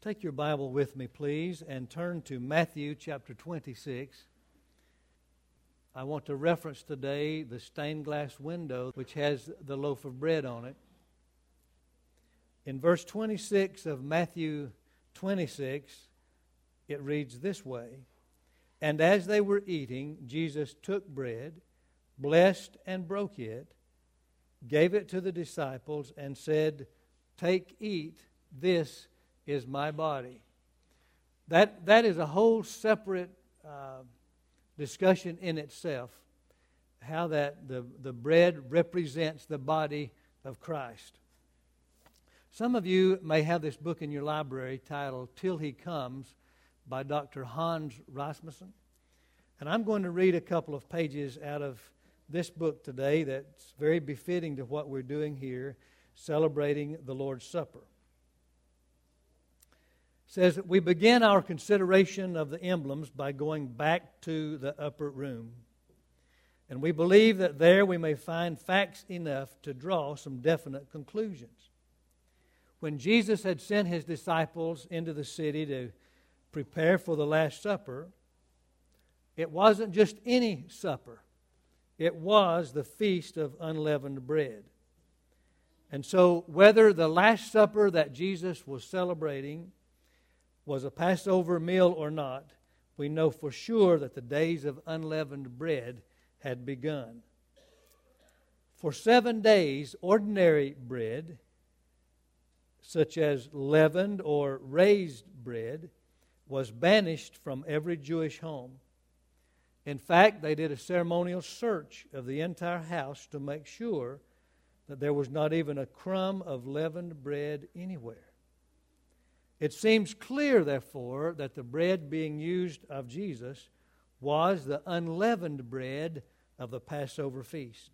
Take your Bible with me, please, and turn to Matthew chapter 26. I want to reference today the stained glass window which has the loaf of bread on it. In verse 26 of Matthew 26, it reads this way: "And as they were eating, Jesus took bread, blessed and broke it, gave it to the disciples, and said, 'Take, eat, this is my body.'" That is a whole separate discussion in itself, how that the bread represents the body of Christ. Some of you may have this book in your library titled "Till He Comes" by Dr. Hans Rasmussen. And I'm going to read a couple of pages out of this book today that's very befitting to what we're doing here, celebrating the Lord's Supper. It says that we begin our consideration of the emblems by going back to the upper room. And we believe that there we may find facts enough to draw some definite conclusions. When Jesus had sent His disciples into the city to prepare for the Last Supper, it wasn't just any supper. It was the Feast of Unleavened Bread. And so whether the Last Supper that Jesus was celebrating was a Passover meal or not, we know for sure that the days of unleavened bread had begun. For 7 days, ordinary bread, such as leavened or raised bread, was banished from every Jewish home. In fact, they did a ceremonial search of the entire house to make sure that there was not even a crumb of leavened bread anywhere. It seems clear, therefore, that the bread being used of Jesus was the unleavened bread of the Passover feast.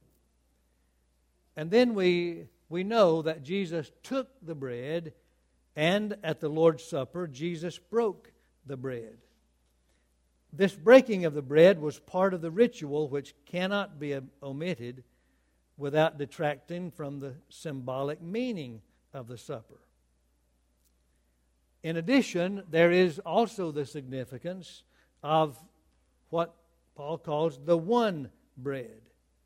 And then we know that Jesus took the bread, and at the Lord's Supper, Jesus broke the bread. This breaking of the bread was part of the ritual which cannot be omitted without detracting from the symbolic meaning of the supper. In addition, there is also the significance of what Paul calls the one bread.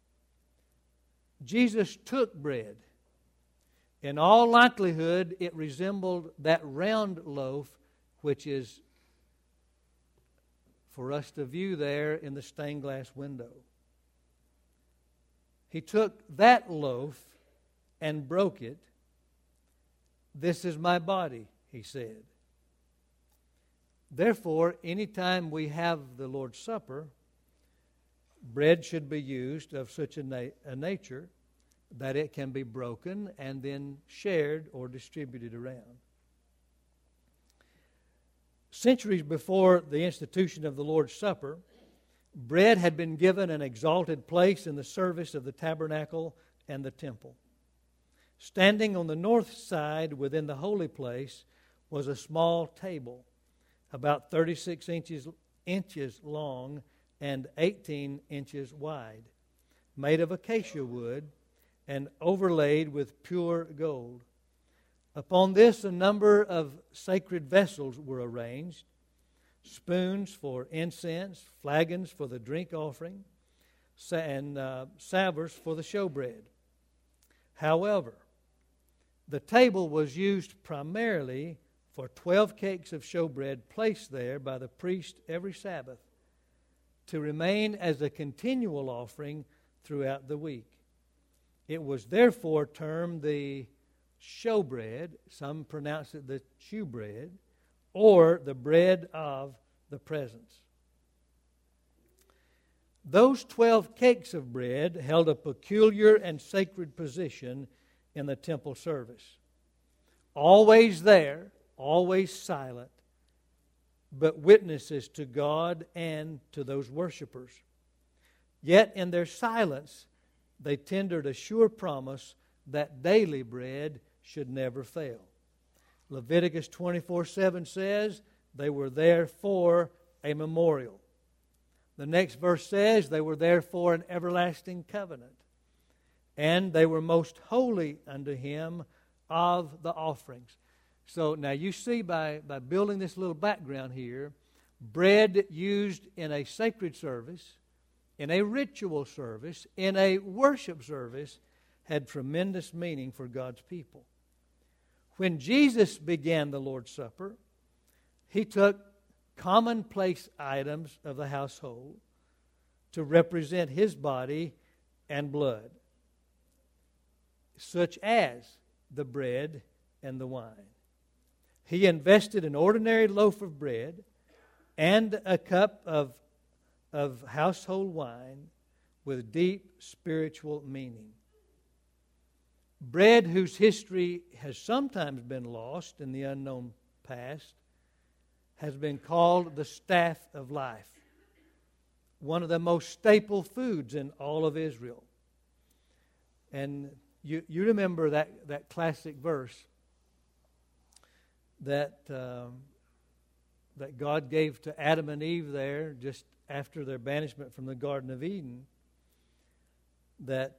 Jesus took bread. In all likelihood, it resembled that round loaf which is for us to view there in the stained glass window. He took that loaf and broke it. "This is my body," He said. Therefore, anytime we have the Lord's Supper, bread should be used of such a nature that it can be broken and then shared or distributed around. Centuries before the institution of the Lord's Supper, bread had been given an exalted place in the service of the tabernacle and the temple. Standing on the north side within the holy place was a small table, about 36 inches long and 18 inches wide, made of acacia wood and overlaid with pure gold. Upon this, a number of sacred vessels were arranged: spoons for incense, flagons for the drink offering, and salvers for the showbread. However, the table was used primarily for 12 cakes of showbread placed there by the priest every Sabbath to remain as a continual offering throughout the week. It was therefore termed the showbread, some pronounce it the shewbread, or the bread of the presence. Those 12 cakes of bread held a peculiar and sacred position in the temple service. Always there, always silent, but witnesses to God and to those worshipers. Yet in their silence, they tendered a sure promise that daily bread should never fail. Leviticus 24:7 says they were there for a memorial. The next verse says they were there for an everlasting covenant. And they were most holy unto Him of the offerings. So now you see by building this little background here, bread used in a sacred service, in a ritual service, in a worship service, had tremendous meaning for God's people. When Jesus began the Lord's Supper, he took commonplace items of the household to represent his body and blood, such as the bread and the wine. He invested an ordinary loaf of bread and a cup of household wine with deep spiritual meaning. Bread whose history has sometimes been lost in the unknown past has been called the staff of life, one of the most staple foods in all of Israel. And you remember that classic verse that God gave to Adam and Eve there just after their banishment from the Garden of Eden, that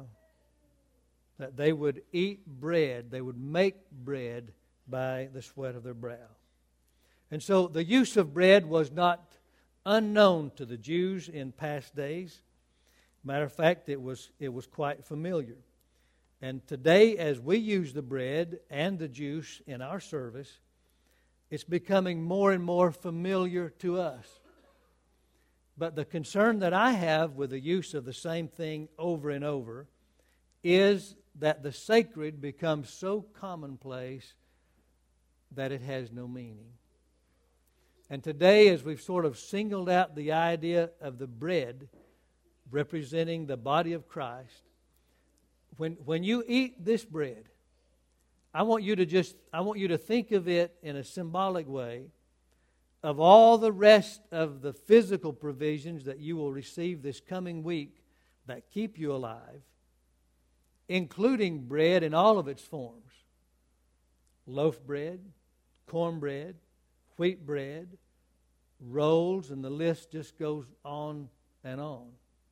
they would eat bread, they would make bread by the sweat of their brow. And so the use of bread was not unknown to the Jews in past days. Matter of fact, it was quite familiar. And today, as we use the bread and the juice in our service, it's becoming more and more familiar to us. But the concern that I have with the use of the same thing over and over is that the sacred becomes so commonplace that it has no meaning. And today, as we've sort of singled out the idea of the bread representing the body of Christ, when you eat this bread, I want you to think of it in a symbolic way of all the rest of the physical provisions that you will receive this coming week that keep you alive, including bread in all of its forms. Loaf bread, cornbread, wheat bread, rolls, and the list just goes on and on.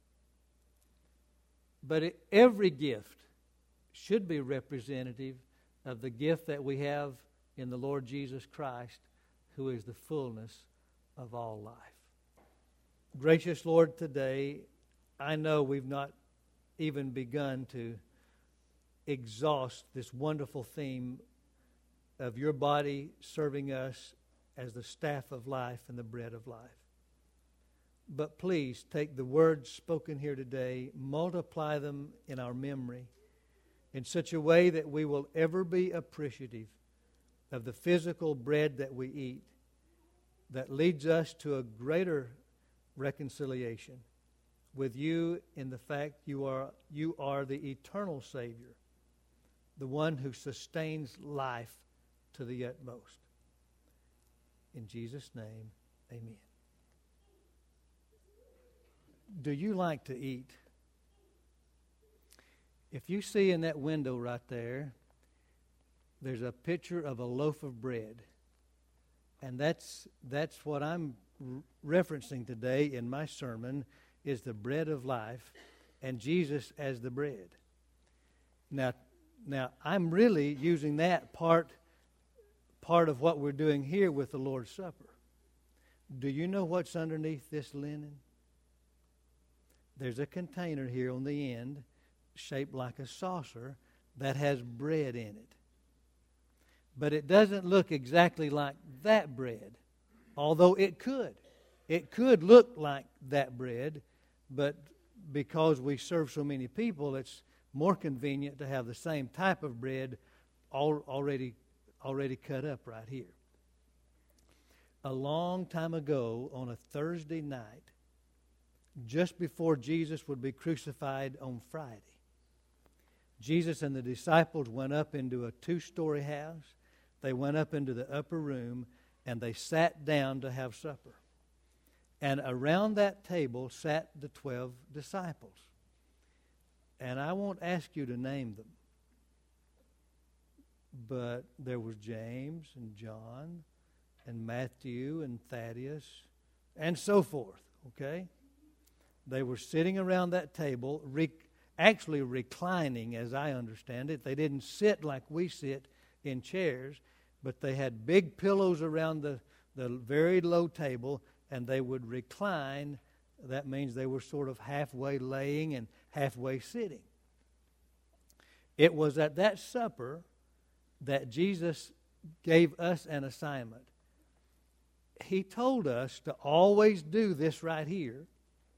But every gift should be representative of the gift that we have in the Lord Jesus Christ, who is the fullness of all life. Gracious Lord, today, I know we've not even begun to exhaust this wonderful theme of your body serving us as the staff of life and the bread of life. But please take the words spoken here today, multiply them in our memory in such a way that we will ever be appreciative of the physical bread that we eat that leads us to a greater reconciliation with you in the fact you are the eternal Savior, the one who sustains life to the utmost. In Jesus' name, amen. Do you like to eat? If you see in that window right there, there's a picture of a loaf of bread. And that's what I'm referencing today in my sermon, is the bread of life and Jesus as the bread. Now I'm really using that part of what we're doing here with the Lord's Supper. Do you know what's underneath this linen? There's a container here on the end shaped like a saucer that has bread in it. But it doesn't look exactly like that bread, although it could. It could look like that bread, but because we serve so many people, it's more convenient to have the same type of bread already cut up right here. A long time ago, on a Thursday night, just before Jesus would be crucified on Friday, Jesus and the disciples went up into a 2-story house. They went up into the upper room, and they sat down to have supper. And around that table sat the 12 disciples. And I won't ask you to name them, but there was James and John and Matthew and Thaddeus and so forth, okay? They were sitting around that table, actually reclining, as I understand it. They didn't sit like we sit in chairs, but they had big pillows around the very low table, and they would recline. That means they were sort of halfway laying and halfway sitting. It was at that supper that Jesus gave us an assignment. He told us to always do this right here.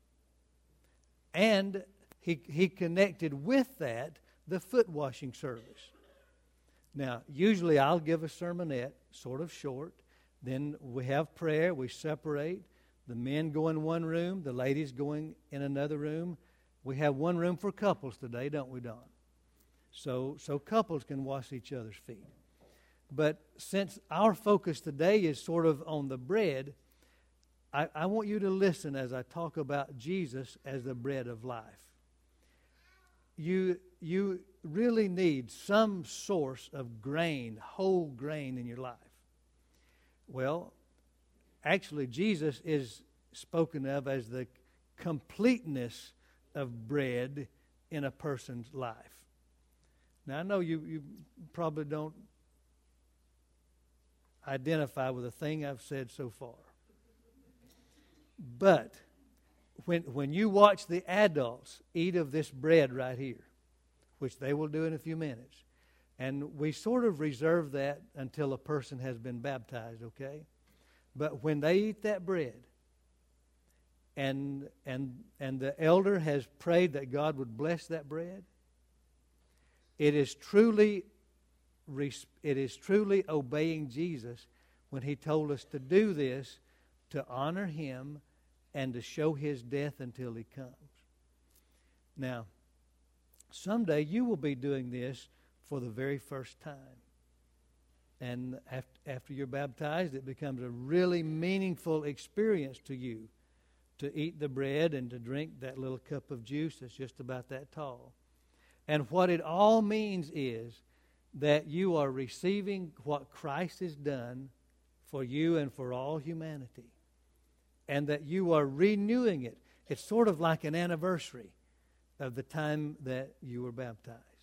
And he connected with that the foot washing service. Now, usually I'll give a sermonette, sort of short. Then we have prayer. We separate. The men go in one room. The ladies going in another room. We have one room for couples today, don't we, Don? So couples can wash each other's feet. But since our focus today is sort of on the bread, I want you to listen as I talk about Jesus as the bread of life. You really need some source of grain, whole grain in your life. Well, actually, Jesus is spoken of as the completeness of bread in a person's life. Now, I know you probably don't identify with a thing I've said so far. But when you watch the adults eat of this bread right here, which they will do in a few minutes, and we sort of reserve that until a person has been baptized, okay? But when they eat that bread, and the elder has prayed that God would bless that bread, it is truly obeying Jesus when he told us to do this to honor him and to show his death until he comes. Now, someday you will be doing this for the very first time. And after you're baptized, it becomes a really meaningful experience to you to eat the bread and to drink that little cup of juice that's just about that tall. And what it all means is that you are receiving what Christ has done for you and for all humanity, and that you are renewing it. It's sort of like an anniversary of the time that you were baptized.